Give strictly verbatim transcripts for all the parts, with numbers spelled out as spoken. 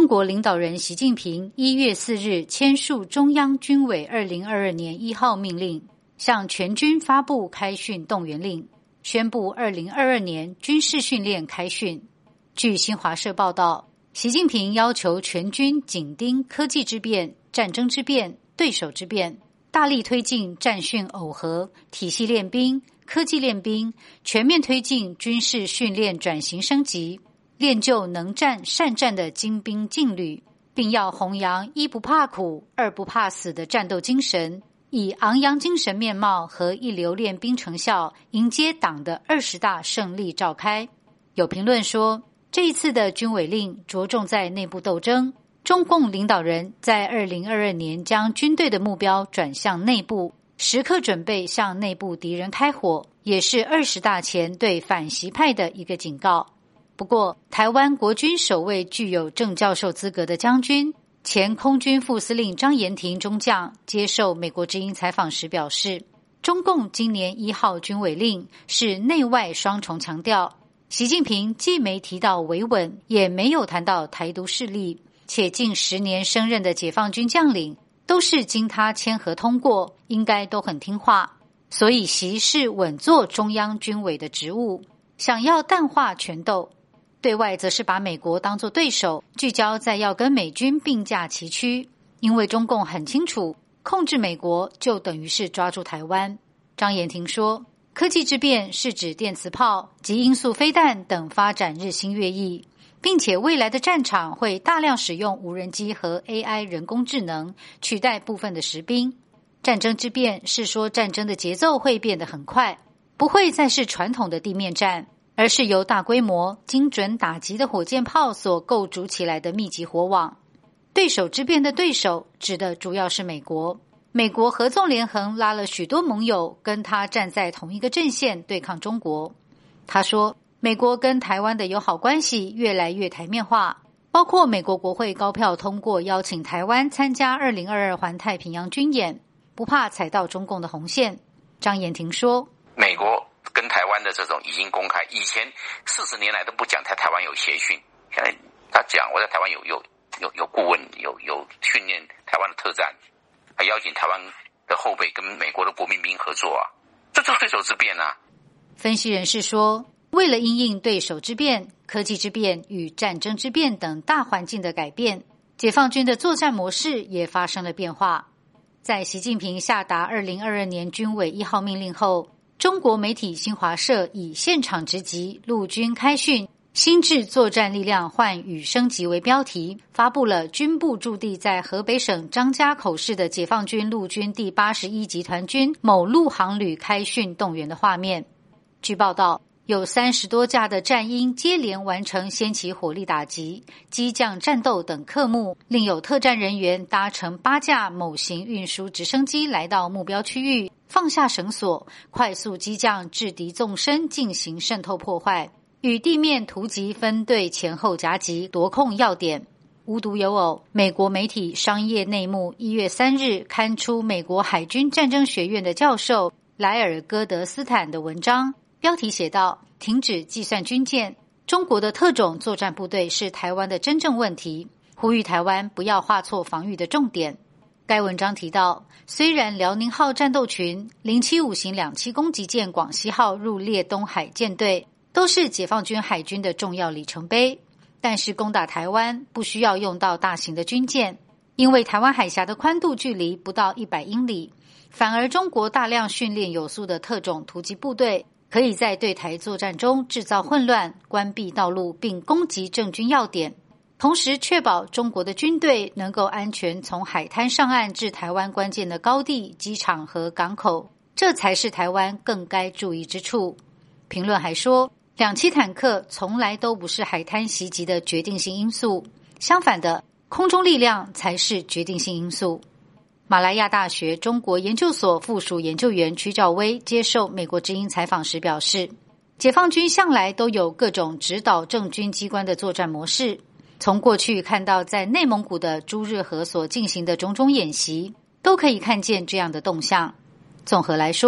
中国领导人习近平一月四日签署中央军委二零二二年一号命令，向全军发布开训动员令，宣布二零二二年军事训练开训。据新华社报道，习近平要求全军紧盯科技之变、战争之变、对手之变，大力推进战训耦合、体系练兵、科技练兵，全面推进军事训练转型升级，练就能战善战的精兵劲旅，并要弘扬一不怕苦、二不怕死的战斗精神，以昂扬精神面貌和一流练兵成效迎接党的二十大胜利召开。有评论说，这一次的军委令着重在内部斗争，中共领导人在二零二二年将军队的目标转向内部，时刻准备向内部敌人开火，也是二十大前对反习派的一个警告。不过，台湾国军首位具有正教授资格的将军、前空军副司令张延廷中将接受美国之音采访时表示，中共今年一号军委令是内外双重强调，习近平既没提到维稳，也没有谈到台独势力，且近十年升任的解放军将领都是经他签核通过，应该都很听话，所以习是稳坐中央军委的职务，想要淡化权斗。对外则是把美国当作对手，聚焦在要跟美军并驾齐驱，因为中共很清楚，控制美国就等于是抓住台湾。张延廷说，科技之变是指电磁炮及音速飞弹等发展日新月异，并且未来的战场会大量使用无人机和 A I 人工智能取代部分的实兵。战争之变是说战争的节奏会变得很快，不会再是传统的地面战，而是由大规模精准打击的火箭炮所构筑起来的密集火网。对手之变的对手指的主要是美国，美国合纵连横拉了许多盟友跟他站在同一个阵线对抗中国。他说，美国跟台湾的友好关系越来越台面化，包括美国国会高票通过邀请台湾参加二零二二环太平洋军演，不怕踩到中共的红线。张延廷说， 美国跟台湾的这种已经公开，以前四十年来都不讲台台湾有协训，现在他讲我在台湾有有有有顾问，有有训练台湾的特战，还邀请台湾的后备跟美国的国民兵合作啊，这就是对手之变啊。 分析人士说，为了因应对手之变、科技之变与战争之变等大环境的改变，解放军的作战模式也发生了变化。在习近平下达二零二二年军委一号命令后，中国媒体新华社以现场直击陆军开训新制作战力量换与升级为标题，发布了军部驻地在河北省张家口市的解放军陆军第八十一集团军某陆航旅开训动员的画面。据报道，有三十多架的战鹰接连完成先期火力打击、机降战斗等科目，另有特战人员搭乘八架某型运输直升机来到目标区域，放下绳索，快速机降制敌纵深进行渗透破坏，与地面突击分队前后夹击夺控要点。无独有偶，美国媒体《商业内幕》一月三日刊出美国海军战争学院的教授莱尔戈德斯坦的文章，标题写道，停止计算军舰，中国的特种作战部队是台湾的真正问题，呼吁台湾不要画错防御的重点。该文章提到，虽然辽宁号战斗群、零七五型两栖攻击舰广西号入列东海舰队都是解放军海军的重要里程碑，但是攻打台湾不需要用到大型的军舰，因为台湾海峡的宽度距离不到一百英里，反而中国大量训练有素的特种突击部队可以在对台作战中制造混乱、关闭道路并攻击政军要点，同时确保中国的军队能够安全从海滩上岸至台湾关键的高地、机场和港口，这才是台湾更该注意之处。评论还说，两栖坦克从来都不是海滩袭击的决定性因素，相反的，空中力量才是决定性因素。马来亚大学中国研究所附属研究员曲兆威接受美国之音采访时表示，解放军向来都有各种指导政军机关的作战模式，从过去看到在内蒙古的朱日和所进行的种种演习，都可以看见这样的动向。综合来说，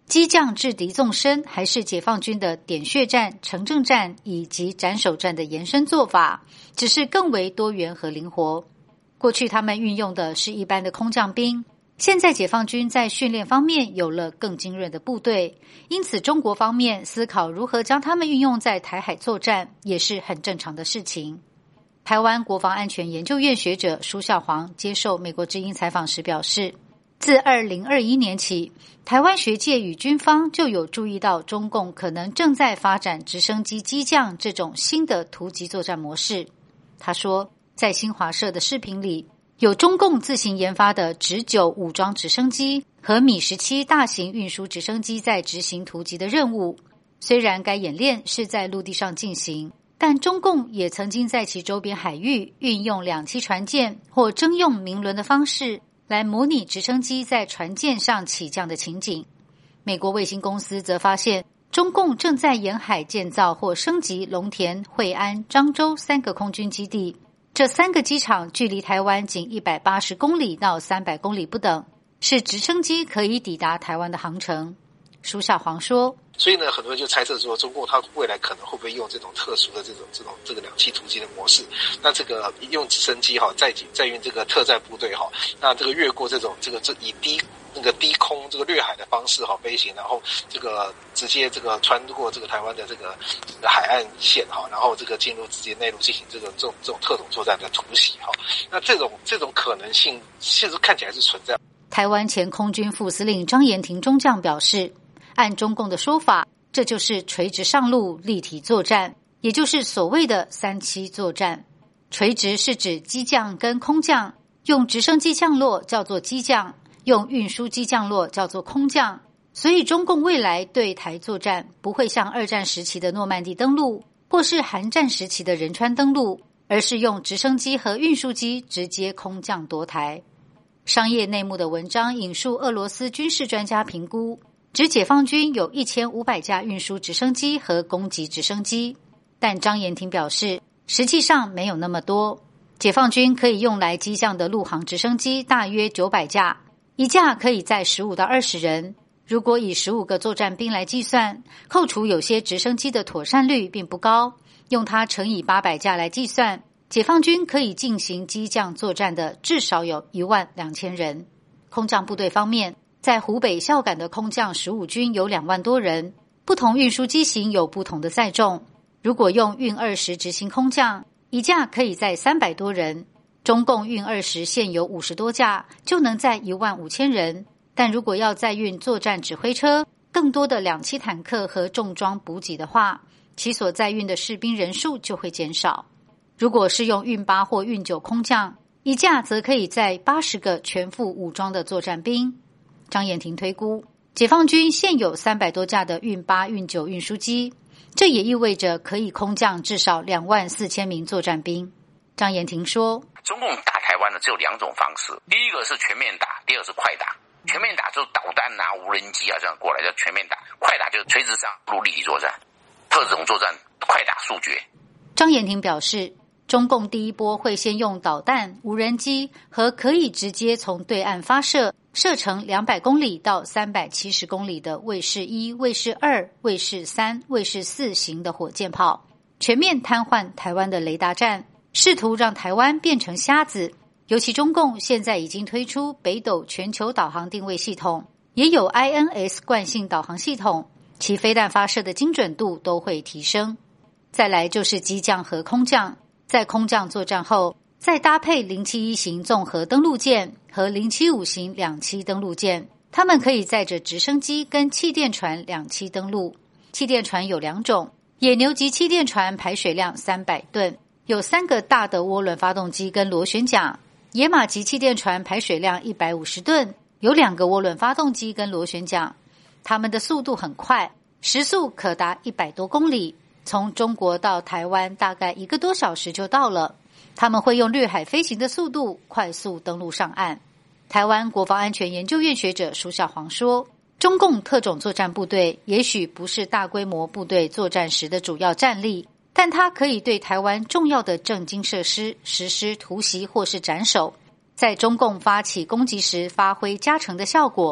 激将制敌纵深还是解放军的点穴战、城镇战以及斩首战的延伸做法，只是更为多元和灵活。过去他们运用的是一般的空降兵，现在解放军在训练方面有了更精锐的部队，因此中国方面思考如何将他们运用在台海作战也是很正常的事情。台湾国防安全研究院学者舒孝煌接受美国之音采访时表示，自二零二一年起，台湾学界与军方就有注意到中共可能正在发展直升机机降这种新的突击作战模式。他说，在新华社的视频里，有中共自行研发的直九武装直升机和米十七大型运输直升机在执行突击的任务。虽然该演练是在陆地上进行，但中共也曾经在其周边海域运用两栖船舰或征用民轮的方式来模拟直升机在船舰上起降的情景。美国卫星公司则发现，中共正在沿海建造或升级龙田、惠安、漳州三个空军基地。这三个机场距离台湾仅一百八十公里到三百公里不等，是直升机可以抵达台湾的航程。舒孝煌说， 所以呢，很多人就猜测说，中共它未来可能会不会用这种特殊的这种这种这个两栖突击的模式？那这个用直升机哈，载载运这个特战部队哈，那这个越过这种这个这以低那个低空这个掠海的方式哈飞行，然后这个直接这个穿过这个台湾的这个这个海岸线哈，然后这个进入直接内陆进行这个这种这种特种作战的突袭哈。那这种这种可能性，其实看起来是存在。 台湾前空军副司令张延廷中将表示，按中共的说法，这就是垂直上路立体作战，也就是所谓的三栖作战。垂直是指机降跟空降，用直升机降落叫做机降，用运输机降落叫做空降。所以中共未来对台作战不会像二战时期的诺曼底登陆，或是韩战时期的仁川登陆，而是用直升机和运输机直接空降夺台。商业内幕的文章引述俄罗斯军事专家评估，指解放军有一千五百架运输直升机和攻击直升机，但张延廷表示，实际上没有那么多。解放军可以用来机降的陆航直升机大约九百架，一架可以载十五到二十人。如果以十五个作战兵来计算，扣除有些直升机的妥善率并不高，用它乘以八百架来计算，解放军可以进行机降作战的至少有一万两千人。空降部队方面，在湖北孝感的空降十五军有两万多人，不同运输机型有不同的载重。如果用运二十执行空降，一架可以载三百多人，中共运二十现有五十多架，就能载一万五千人。但如果要载运作战指挥车、更多的两栖坦克和重装补给的话，其所载运的士兵人数就会减少。如果是用运八或运九空降，一架则可以载八十个全副武装的作战兵。张延廷推估，解放军现有三百多架的运八、运九运输机，这也意味着可以空降至少两万四千名作战兵。张延廷说， 中共打台湾的只有两种方式，第一个是全面打，第二是快打。全面打就是导弹啊、无人机啊这样过来叫全面打，快打就是垂直上陆立体作战、特种作战，快打速决。 张延廷表示，中共第一波会先用导弹、无人机和可以直接从对岸发射、射程两百公里到三百七十公里的卫士一、卫士二、卫士三、卫士四型的火箭炮，全面瘫痪台湾的雷达站，试图让台湾变成瞎子。尤其中共现在已经推出北斗全球导航定位系统，也有 I N S 惯性导航系统，其飞弹发射的精准度都会提升。再来就是机降和空降，在空降作战后，再搭配零七一型综合登陆舰和零七五型两栖登陆舰，它们可以载着直升机跟气垫船两栖登陆。气垫船有两种，野牛级气垫船排水量三百吨，有三个大的涡轮发动机跟螺旋桨。野马级气垫船排水量一百五十吨，有两个涡轮发动机跟螺旋桨，它们的速度很快，时速可达一百多公里，从中国到台湾大概一个多小时就到了。他们会用掠海飞行的速度快速登陆上岸。台湾国防安全研究院学者舒孝煌说，中共特种作战部队也许不是大规模部队作战时的主要战力，但它可以对台湾重要的政经设施实施突袭或是斩首，在中共发起攻击时发挥加成的效果。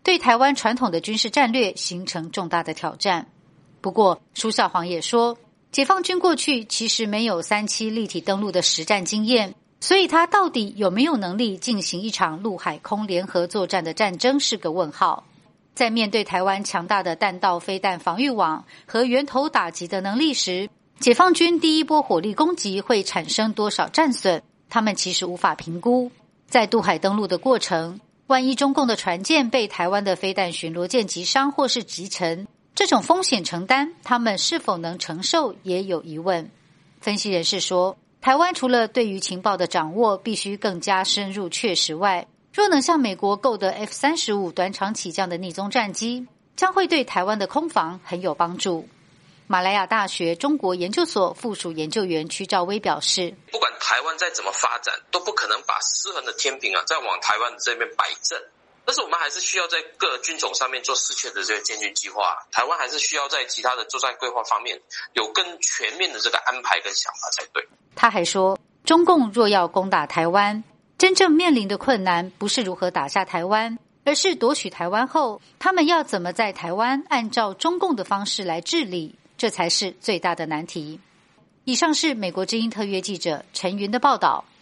对台湾传统的军事战略形成重大的挑战。不过，舒孝煌也说，解放军过去其实没有三七立体登陆的实战经验，所以他到底有没有能力进行一场陆海空联合作战的战争是个问号。在面对台湾强大的弹道飞弹防御网和源头打击的能力时，解放军第一波火力攻击会产生多少战损，他们其实无法评估。在渡海登陆的过程，万一中共的船舰被台湾的飞弹巡逻舰击伤或是击沉，这种风险承担，他们是否能承受也有疑问。分析人士说，台湾除了对于情报的掌握必须更加深入确实外，若能向美国购得 F 三十五 短场起降的逆踪战机，将会对台湾的空防很有帮助。马来亚大学中国研究所附属研究员屈兆威表示， 不管台湾再怎么发展，都不可能把失衡的天平啊再往台湾这边摆正。但是我们还是需要在各军种上面做适切的这个建军计划，台湾还是需要在其他的作战规划方面有更全面的这个安排跟想法才对。 他还说，中共若要攻打台湾，真正面临的困难不是如何打下台湾，而是夺取台湾后，他们要怎么在台湾按照中共的方式来治理，这才是最大的难题。以上是美国之音特约记者陈云的报道。